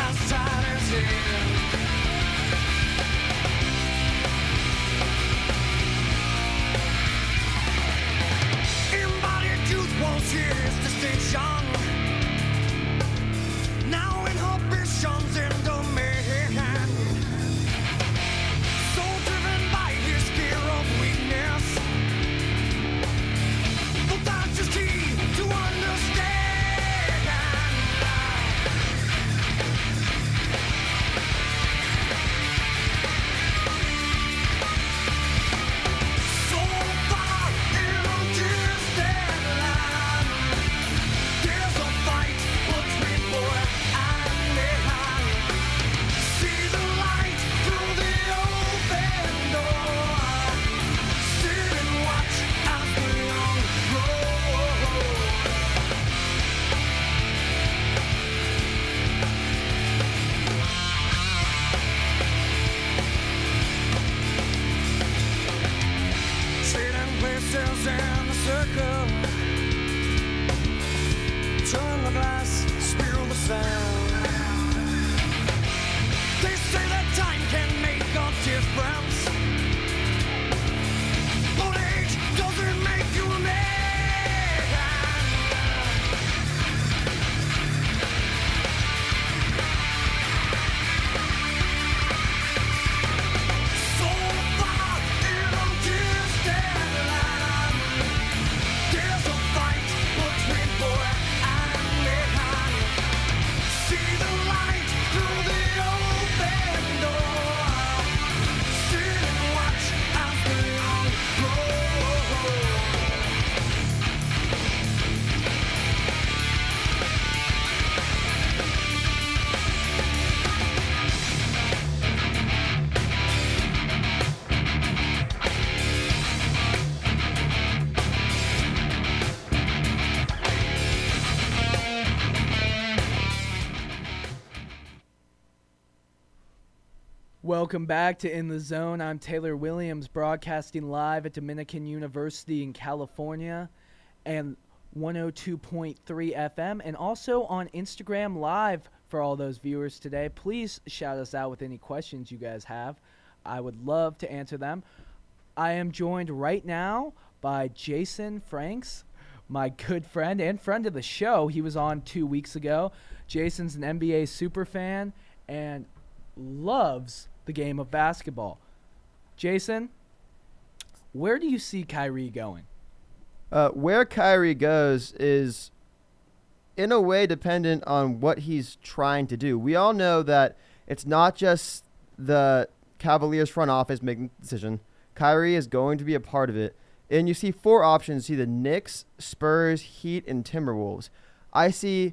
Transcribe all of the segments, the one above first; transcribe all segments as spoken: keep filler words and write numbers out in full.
as tight as hell. Embodied youth won't see his distinction. Now inhibitions in domain. So driven by his fear of weakness. But that's just key to understand. So far into this deadline, there's a fight between boy and man. See the light through the open door. Sit and watch as the young grow. Trading places in the circle. Turn the glass, spill the sound. They say that time can make a difference. But age doesn't make you a man. So far into this deadline, there's a fight between boy and man. See the light through the open door. Sit and watch as the young grow. Welcome back to In the Zone. I'm Taylor Williams, broadcasting live at Dominican University in California and one oh two point three F M, and also on Instagram Live for all those viewers today. Please shout us out with any questions you guys have. I would love to answer them. I am joined right now by Jason Franks, my good friend and friend of the show. He was on two weeks ago. Jason's an N B A super fan and loves the game of basketball. Jason, where do you see Kyrie going? Uh, where Kyrie goes is, in a way, dependent on what he's trying to do. We all know that it's not just the Cavaliers front office making the decision. Kyrie is going to be a part of it. And you see four options. You see the Knicks, Spurs, Heat, and Timberwolves. I see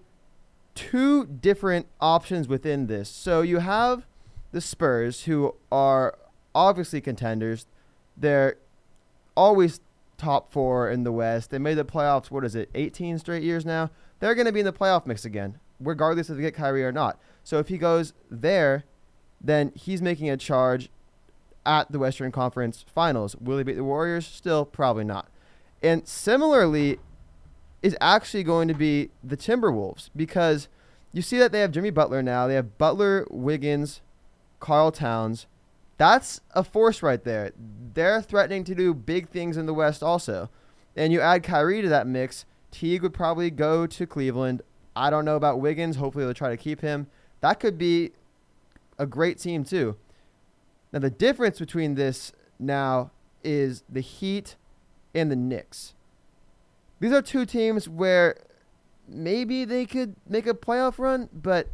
two different options within this. So you have the Spurs, who are obviously contenders. They're always top four in the West. They made the playoffs, what is it, eighteen straight years now? They're going to be in the playoff mix again, regardless if they get Kyrie or not. So if he goes there, then he's making a charge at the Western Conference Finals. Will he beat the Warriors? Still, probably not. And similarly is actually going to be the Timberwolves, because you see that they have Jimmy Butler now. They have Butler, Wiggins, Karl Towns. That's a force right there. They're threatening to do big things in the West also. And you add Kyrie to that mix, Teague would probably go to Cleveland. I don't know about Wiggins. Hopefully they'll try to keep him. That could be a great team too. Now the difference between this now is the Heat and the Knicks. These are two teams where maybe they could make a playoff run, but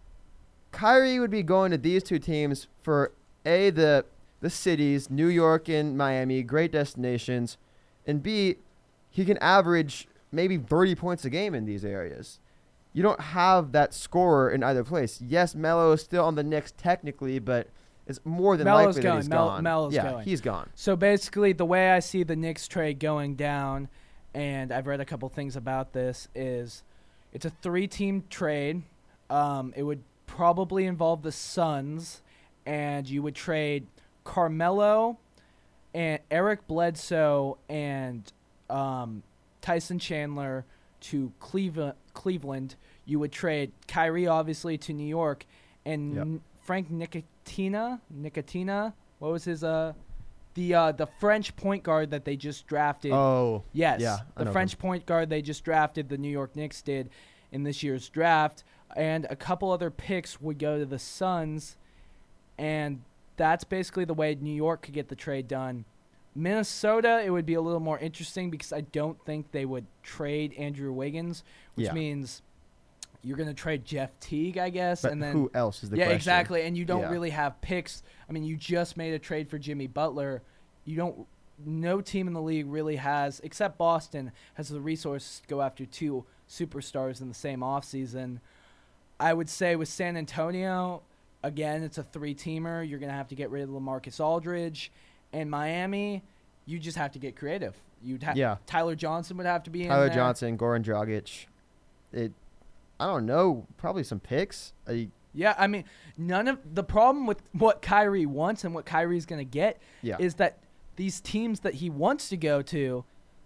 Kyrie would be going to these two teams for A, the the cities, New York and Miami, great destinations, and B, he can average maybe thirty points a game in these areas. You don't have that scorer in either place. Yes, Melo is still on the Knicks technically, but it's more than Melo's likely going. that he's Mel- gone. Melo's yeah, going. he's gone. So basically, the way I see the Knicks trade going down, and I've read a couple things about this, is it's a three-team trade. Um, it would probably involve the Suns, and you would trade Carmelo and Eric Bledsoe and um, Tyson Chandler to Cleveland. Cleveland. You would trade Kyrie, obviously, to New York, and Yep. N- Frank Nicotina. Nicotina. What was his uh, the uh the French point guard that they just drafted? Oh, Yes, yeah, I the know French point guard they just drafted. The New York Knicks did in this year's draft, and a couple other picks would go to the Suns, and that's basically the way New York could get the trade done. Minnesota, it would be a little more interesting because I don't think they would trade Andrew Wiggins, which Yeah. means you're going to trade Jeff Teague, I guess, but and then who else is the yeah, question? exactly, and you don't Yeah. really have picks. I mean, you just made a trade for Jimmy Butler. You don't. No team in the league really has, except Boston, has the resources to go after two superstars in the same offseason. I would say with San Antonio, again, it's a three-teamer. You're going to have to get rid of LaMarcus Aldridge. And Miami, you just have to get creative. You'd ha- Yeah. Tyler Johnson would have to be in Tyler there. Johnson, Goran Dragic. It, I don't know, probably some picks. I, Yeah, I mean, none of the problem with what Kyrie wants and what Kyrie's going to get yeah. is that these teams that he wants to go to,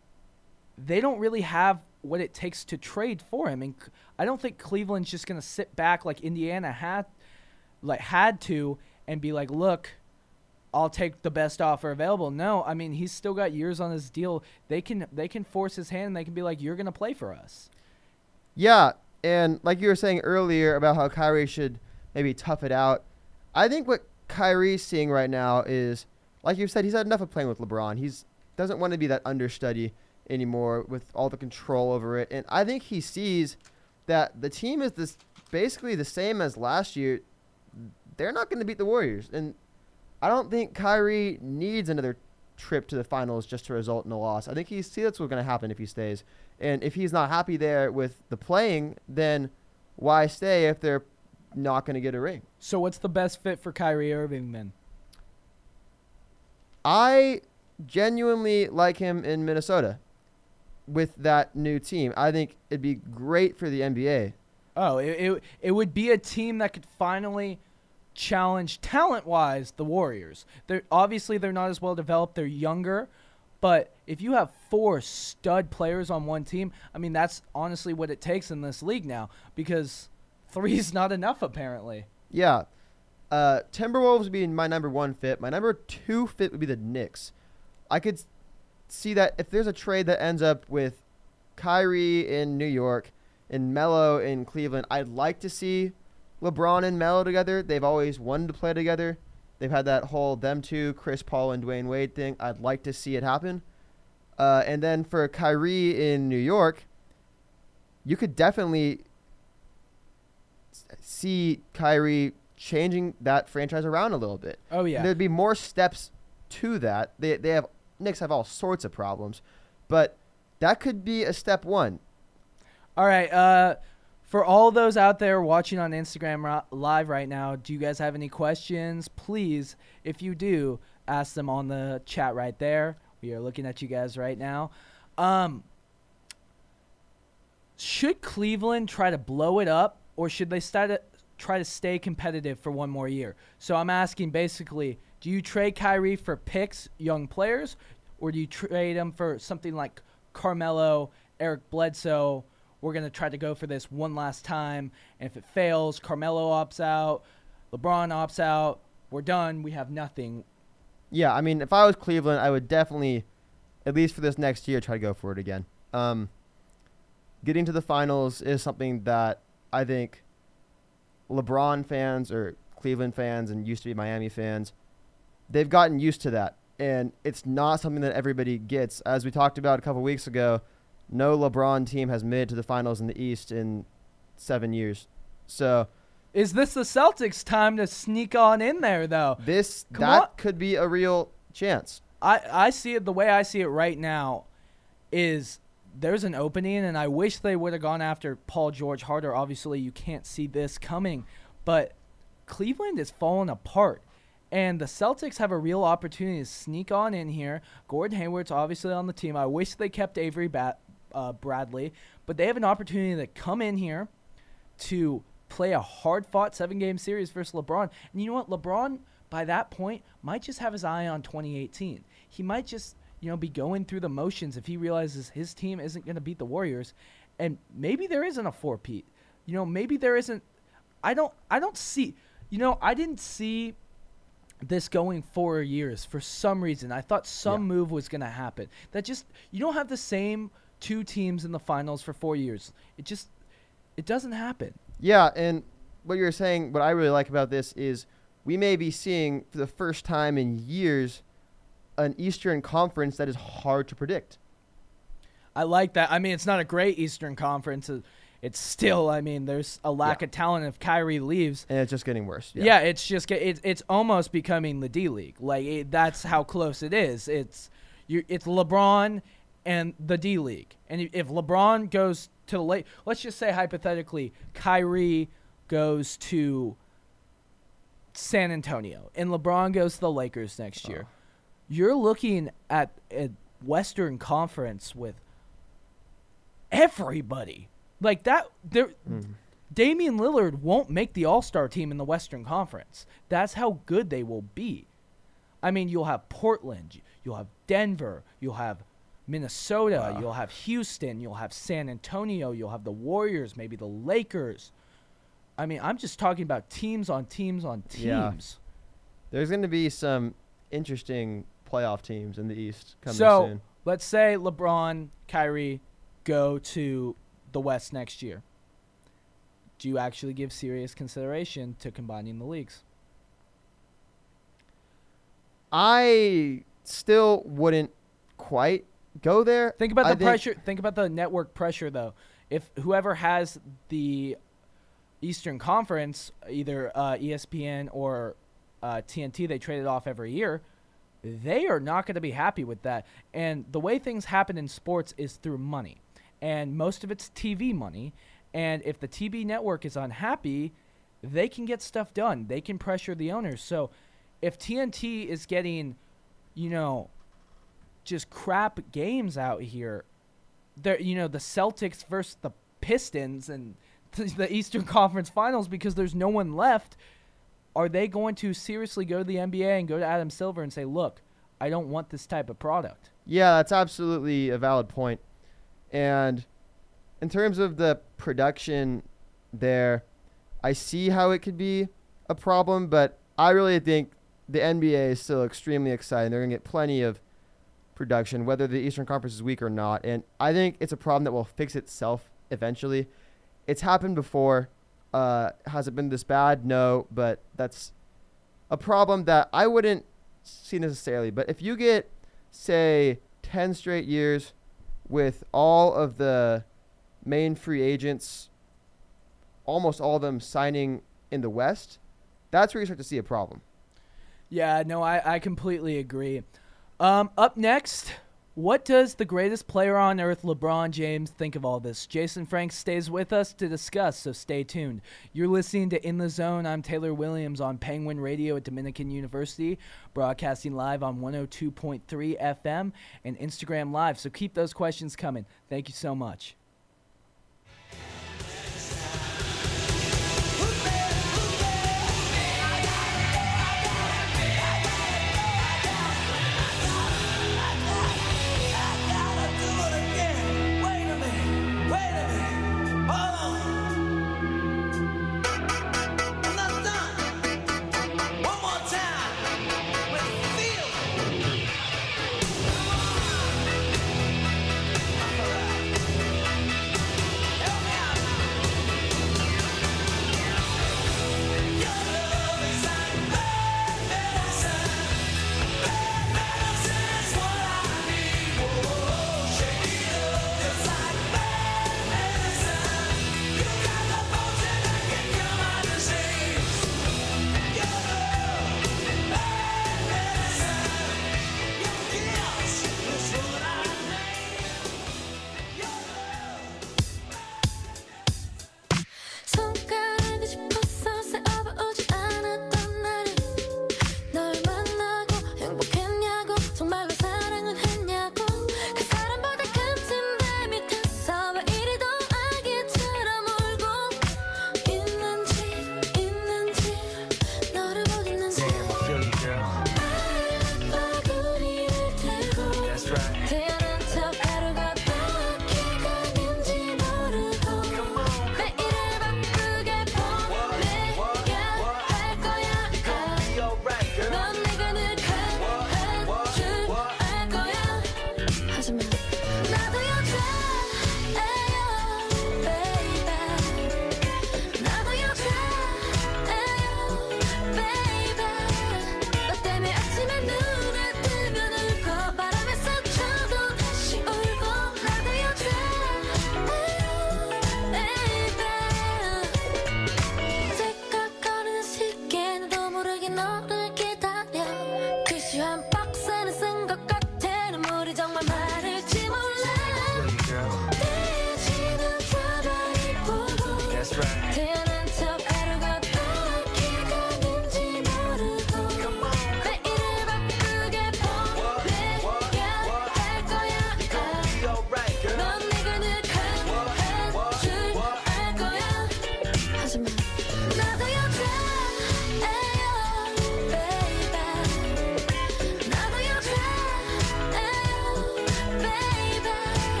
they don't really have what it takes to trade for him. And c- I don't think Cleveland's just going to sit back like Indiana had like had to and be like, "Look, I'll take the best offer available." No, I mean, he's still got years on his deal. They can they can force his hand and they can be like, "You're going to play for us." Yeah, and like you were saying earlier about how Kyrie should maybe tough it out, I think what Kyrie's seeing right now is, like you said, he's had enough of playing with LeBron. He's doesn't want to be that understudy anymore with all the control over it. And I think he sees that the team is this basically the same as last year. They're not going to beat the Warriors. And I don't think Kyrie needs another trip to the finals just to result in a loss. I think he sees that's what's going to happen if he stays. And if he's not happy there with the playing, then why stay if they're not going to get a ring? So what's the best fit for Kyrie Irving then? I genuinely like him in Minnesota with that new team. I think it'd be great for the N B A. Oh, it, it it would be a team that could finally challenge talent-wise the Warriors. They're obviously they're not as well developed. They're younger, but if you have four stud players on one team, I mean that's honestly what it takes in this league now because three is not enough apparently. Yeah. Uh, Timberwolves would be my number one fit. My number two fit would be the Knicks. I could see that if there's a trade that ends up with Kyrie in New York and Melo in Cleveland, I'd like to see LeBron and Melo together. They've always wanted to play together. They've had that whole them two, Chris Paul and Dwayne Wade thing. I'd like to see it happen. Uh, and then for Kyrie in New York, you could definitely see Kyrie changing that franchise around a little bit. Oh yeah. There'd be more steps to that. They they have Knicks have all sorts of problems, but that could be a step one. All right, uh for all those out there watching on Instagram ri- live right now, do you guys have any questions? Please, if you do, ask them on the chat right there. We are looking at you guys right now. Um, should Cleveland try to blow it up, or should they start to try to stay competitive for one more year? So I'm asking basically, do you trade Kyrie for picks, young players, or do you trade him for something like Carmelo, Eric Bledsoe? We're going to try to go for this one last time, and if it fails, Carmelo opts out, LeBron opts out, we're done, we have nothing. Yeah, I mean, if I was Cleveland, I would definitely, at least for this next year, try to go for it again. Um, getting to the finals is something that I think LeBron fans or Cleveland fans and used to be Miami fans, they've gotten used to that. And it's not something that everybody gets. As we talked about a couple weeks ago, no LeBron team has made it to the finals in the East in seven years. So Is this the Celtics' time to sneak on in there, though? this Come that on. could be a real chance. I, I see it the way I see it right now is there's an opening, and I wish they would have gone after Paul George harder. Obviously, you can't see this coming, but Cleveland is falling apart, and the Celtics have a real opportunity to sneak on in here. Gordon Hayward's obviously on the team. I wish they kept Avery Bat, uh, Bradley, but they have an opportunity to come in here to play a hard-fought seven-game series versus LeBron. And you know what? LeBron, by that point, might just have his eye on twenty eighteen. He might just, you know, be going through the motions if he realizes his team isn't going to beat the Warriors. And maybe there isn't a four-peat. You know, maybe there isn't. I don't I don't see. You know, I didn't see this going four years for some reason. I thought some Yeah. move was going to happen. That just, you don't have the same two teams in the finals for four years. It just, it doesn't happen. Yeah, and what you're saying, what I really like about this is we may be seeing for the first time in years an Eastern Conference that is hard to predict. I like that. I mean, it's not a great Eastern Conference. Uh, It's still, I mean, there's a lack Yeah. of talent if Kyrie leaves. And it's just getting worse. Yeah, Yeah. it's just get- it's it's almost becoming the D League. Like it, that's how close it is. It's you. It's LeBron and the D League. And i- if LeBron goes to the late, let's just say hypothetically, Kyrie goes to San Antonio and LeBron goes to the Lakers next year. Oh. You're looking at a Western Conference with everybody like that. There. Mm. Damian Lillard won't make the All-Star team in the Western Conference. That's how good they will be. I mean, you'll have Portland, you'll have Denver, you'll have Minnesota, Wow. you'll have Houston, you'll have San Antonio, you'll have the Warriors, maybe the Lakers. I mean, I'm just talking about teams on teams on Yeah. teams. There's going to be some interesting playoff teams in the East coming So, soon. let's say LeBron, Kyrie go to the West next year. Do you actually give serious consideration to combining the leagues? I still wouldn't quite go there. Think about I the think- pressure. Think about the network pressure, though. If whoever has the Eastern Conference, either uh, E S P N or uh, T N T, they trade it off every year. They are not going to be happy with that. And the way things happen in sports is through money, and most of it's T V money. And if the T V network is unhappy, they can get stuff done. They can pressure the owners. So if T N T is getting, you know, just crap games out here, there, you know, the Celtics versus the Pistons and th- the Eastern Conference Finals because there's no one left, are they going to seriously go to the N B A and go to Adam Silver and say, look, I don't want this type of product? Yeah, that's absolutely a valid point. And in terms of the production there, I see how it could be a problem, but I really think the N B A is still extremely exciting. They're going to get plenty of production, whether the Eastern Conference is weak or not. And I think it's a problem that will fix itself eventually. It's happened before. Uh, has it been this bad? No, but that's a problem that I wouldn't see necessarily. But if you get, say, ten straight years with all of the main free agents, almost all of them signing in the West, that's where you start to see a problem. Yeah, no, I, I completely agree. Um, up next, what does the greatest player on earth, LeBron James, think of all this? Jason Frank stays with us to discuss, so stay tuned. You're listening to In the Zone. I'm Taylor Williams on Penguin Radio at Dominican University, broadcasting live on one oh two point three F M and Instagram Live, so keep those questions coming. Thank you so much.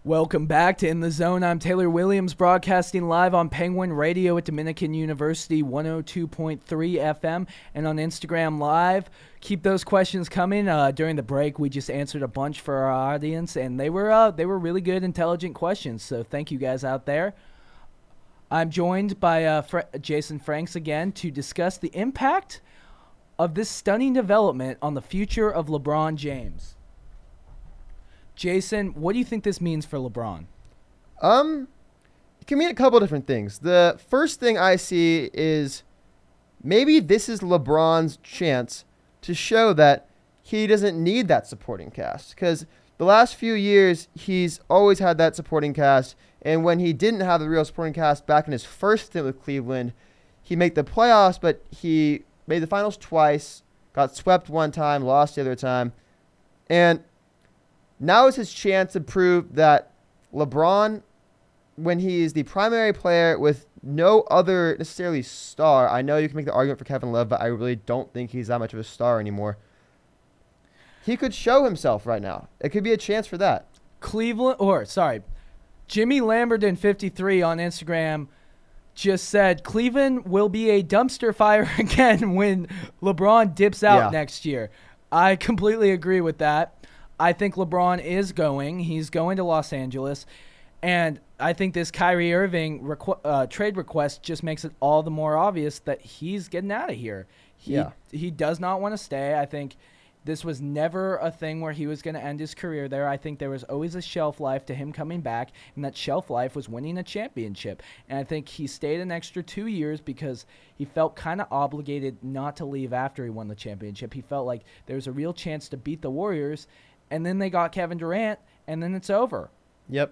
Welcome back to In the Zone. I'm Taylor Williams, broadcasting live on Penguin Radio at Dominican University, one oh two point three F M, and on Instagram Live. Keep those questions coming. Uh, during the break, we just answered a bunch for our audience, and they were uh, they were really good, intelligent questions. So thank you guys out there. I'm joined by uh, Fra- Jason Franks again to discuss the impact of this stunning development on the future of LeBron James. Jason, what do you think this means for LeBron? Um, it can mean a couple different things. The first thing I see is maybe this is LeBron's chance to show that he doesn't need that supporting cast. Because the last few years, he's always had that supporting cast. And when he didn't have the real supporting cast back in his first stint with Cleveland, he made the playoffs, but he made the finals twice, got swept one time, lost the other time. And now is his chance to prove that LeBron, when he is the primary player with no other necessarily star, I know you can make the argument for Kevin Love, but I really don't think he's that much of a star anymore. He could show himself right now. It could be a chance for that. Cleveland, or sorry, Jimmy Lamberton fifty-three on Instagram just said Cleveland will be a dumpster fire again when LeBron dips out Yeah. next year. I completely agree with that. I think LeBron is going. He's going to Los Angeles. And I think this Kyrie Irving requ- uh, trade request just makes it all the more obvious that he's getting out of here. He, Yeah. he does not want to stay. I think this was never a thing where he was going to end his career there. I think there was always a shelf life to him coming back, and that shelf life was winning a championship. And I think he stayed an extra two years because he felt kind of obligated not to leave after he won the championship. He felt like there was a real chance to beat the Warriors, and then they got Kevin Durant, and then it's over. Yep.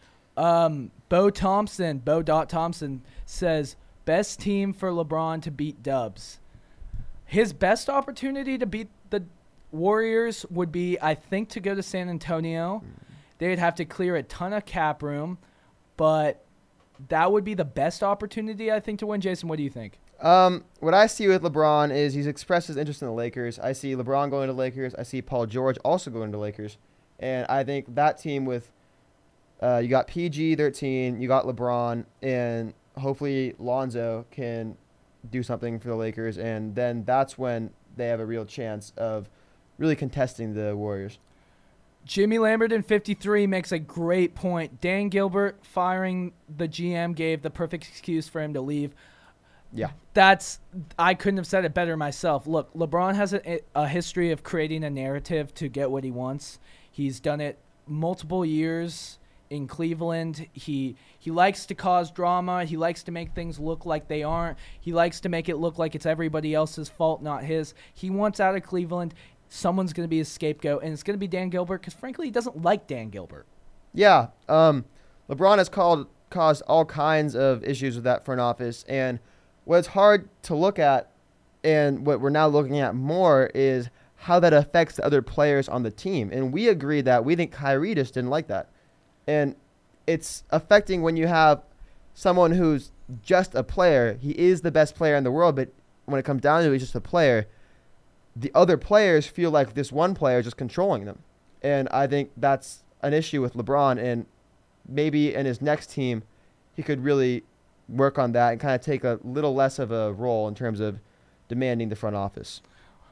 Um, Bo Thompson, Bo Dot Thompson says, best team for LeBron to beat Dubs. His best opportunity to beat the Warriors would be, I think, to go to San Antonio. They'd have to clear a ton of cap room, but that would be the best opportunity, I think, to win. Jason, what do you think? Um, what I see with LeBron is he's expressed his interest in the Lakers. I see LeBron going to Lakers. I see Paul George also going to Lakers. And I think that team with, uh, you got P G thirteen, you got LeBron, and hopefully Lonzo can do something for the Lakers. And then that's when they have a real chance of really contesting the Warriors. Jimmy Lamberton fifty-three makes a great point. Dan Gilbert firing the G M gave the perfect excuse for him to leave. Yeah. That's I couldn't have said it better myself. Look, LeBron has a, a history of creating a narrative to get what he wants. He's done it multiple years in Cleveland. He he likes to cause drama. He likes to make things look like they aren't. He likes to make it look like it's everybody else's fault, not his. He wants out of Cleveland. Someone's going to be his scapegoat, and it's going to be Dan Gilbert because, frankly, he doesn't like Dan Gilbert. Yeah. Um, LeBron has called, caused all kinds of issues with that front office, and what's hard to look at and what we're now looking at more is how that affects the other players on the team. And we agree that we think Kyrie just didn't like that. And it's affecting when you have someone who's just a player. He is the best player in the world, but when it comes down to it, he's just a player. The other players feel like this one player is just controlling them. And I think that's an issue with LeBron. And maybe in his next team, he could really work on that and kind of take a little less of a role in terms of demanding the front office.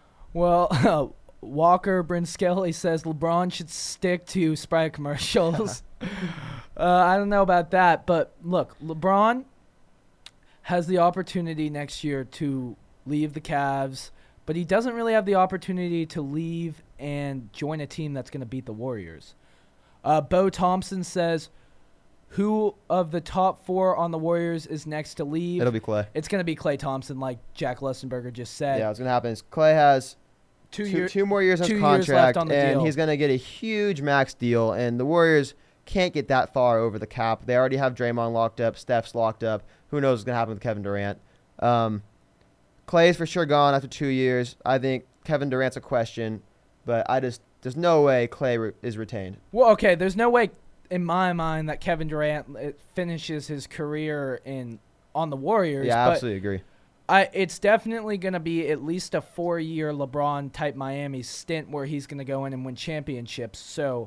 Well, Walker Brinskelly says LeBron should stick to Sprite commercials. uh, I don't know about that, but look, LeBron has the opportunity next year to leave the Cavs, but he doesn't really have the opportunity to leave and join a team that's going to beat the Warriors. Uh, Bo Thompson says, who of the top four on the Warriors is next to leave? It'll be Clay. It's going to be Klay Thompson, like Jack Lustenberger just said. Yeah, what's going to happen is Clay has two, two, year, two more years on two his years contract, left on the and deal. he's going to get a huge max deal, and the Warriors can't get that far over the cap. They already have Draymond locked up, Steph's locked up. Who knows what's going to happen with Kevin Durant? Um, Clay's for sure gone after two years. I think Kevin Durant's a question, but I just there's no way Clay re- is retained. Well, okay, there's no way in my mind that Kevin Durant uh, finishes his career in on the Warriors. Yeah, I but absolutely agree. I, it's definitely going to be at least a four-year LeBron-type Miami stint where he's going to go in and win championships. So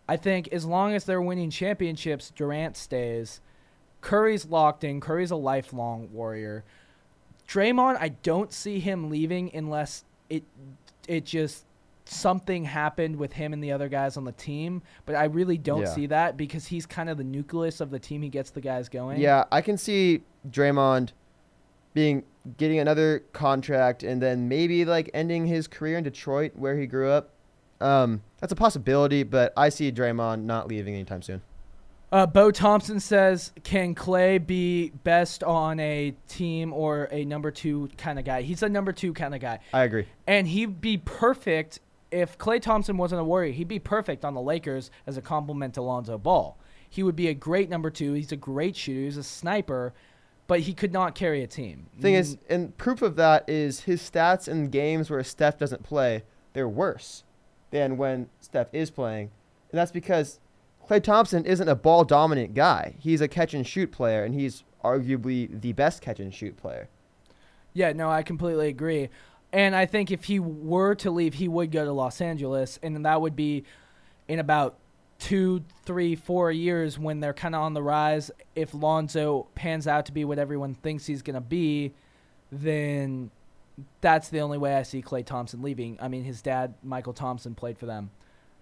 I think as long as they're winning championships, Durant stays. Curry's locked in. Curry's a lifelong Warrior. Draymond, I don't see him leaving unless it it just something happened with him and the other guys on the team. But I really don't Yeah. see that because he's kind of the nucleus of the team. He gets the guys going. Yeah, I can see Draymond being getting another contract and then maybe like ending his career in Detroit where he grew up. Um, that's a possibility, but I see Draymond not leaving anytime soon. Uh, Bo Thompson says, can Clay be best on a team or a number two kind of guy? He's a number two kind of guy. I agree. And he'd be perfect if Klay Thompson wasn't a Warrior. He'd be perfect on the Lakers as a complement to Lonzo Ball. He would be a great number two. He's a great shooter. He's a sniper, but he could not carry a team. Thing is, and proof of that is his stats in games where Steph doesn't play, they're worse than when Steph is playing. And that's because Klay Thompson isn't a ball-dominant guy. He's a catch-and-shoot player, and he's arguably the best catch-and-shoot player. Yeah, no, I completely agree. And I think if he were to leave, he would go to Los Angeles, and that would be in about two, three, four years when they're kind of on the rise. If Lonzo pans out to be what everyone thinks he's going to be, then that's the only way I see Klay Thompson leaving. I mean, his dad, Michael Thompson, played for them.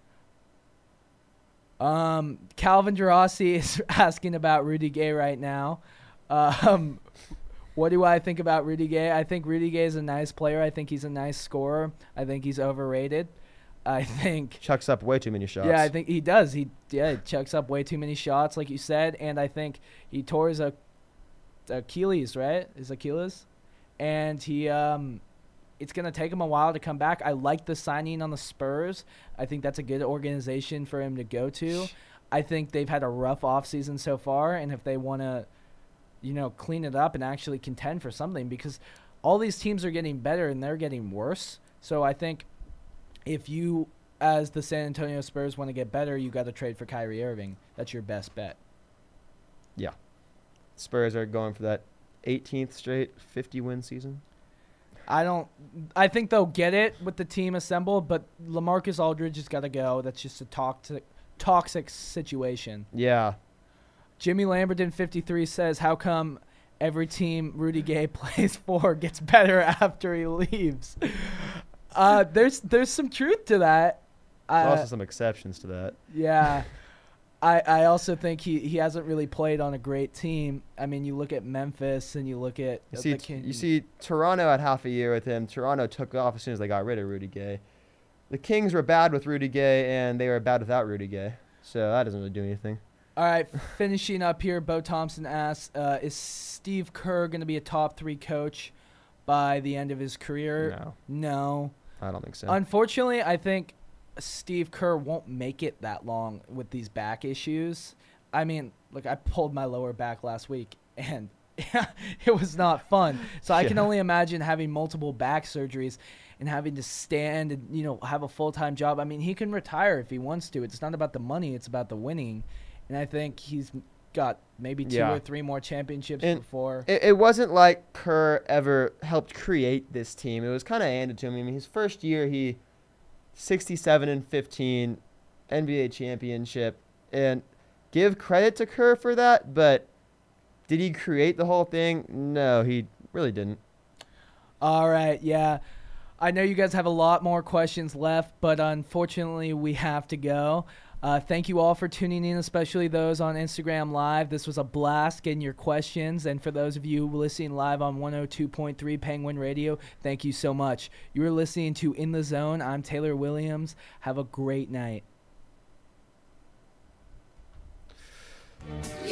Um, Calvin Gerasi is asking about Rudy Gay right now. Um, what do I think about Rudy Gay? I think Rudy Gay is a nice player. I think he's a nice scorer. I think he's overrated. I think Chucks up way too many shots. Yeah, I think he does. He yeah, he chucks up way too many shots, like you said, and I think he tore his a- Achilles, right? His Achilles, and he um, it's gonna take him a while to come back. I like the signing on the Spurs. I think that's a good organization for him to go to. I think they've had a rough offseason so far, and if they want to, you know, clean it up and actually contend for something, because all these teams are getting better and they're getting worse. So I think if you, as the San Antonio Spurs, want to get better, you got to trade for Kyrie Irving. That's your best bet. Yeah. Spurs are going for that eighteenth straight fifty-win season. I don't. I think they'll get it with the team assembled, but LaMarcus Aldridge has got to go. That's just a toxic, toxic situation. Yeah. Jimmy Lamberton fifty-three says, "How come every team Rudy Gay plays for gets better after he leaves?" Uh, there's there's some truth to that. There's Uh, also some exceptions to that. Yeah. I, I also think he, he hasn't really played on a great team. I mean, you look at Memphis and you look at You the see, King- you see, Toronto had half a year with him. Toronto took off as soon as they got rid of Rudy Gay. The Kings were bad with Rudy Gay, and they were bad without Rudy Gay. So that doesn't really do anything. All right, finishing up here, Bo Thompson asks, uh, is Steve Kerr going to be a top three coach by the end of his career? No, No. I don't think so. Unfortunately, I think Steve Kerr won't make it that long with these back issues. I mean, look, I pulled my lower back last week, and it was not fun. So I can Yeah. only imagine having multiple back surgeries and having to stand and, you know, have a full-time job. I mean, he can retire if he wants to. It's not about the money. It's about the winning. And I think he's got maybe two Yeah. or three more championships And before. It, it wasn't like Kerr ever helped create this team. It was kind of handed to him. I mean, his first year, he sixty-seven and fifteen, N B A championship, and give credit to Kerr for that. But did he create the whole thing? No, he really didn't. All right, yeah. I know you guys have a lot more questions left, but unfortunately we have to go. Uh, thank you all for tuning in, especially those on Instagram Live. This was a blast getting your questions. And for those of you listening live on one oh two point three Penguin Radio, thank you so much. You are listening to In the Zone. I'm Taylor Williams. Have a great night.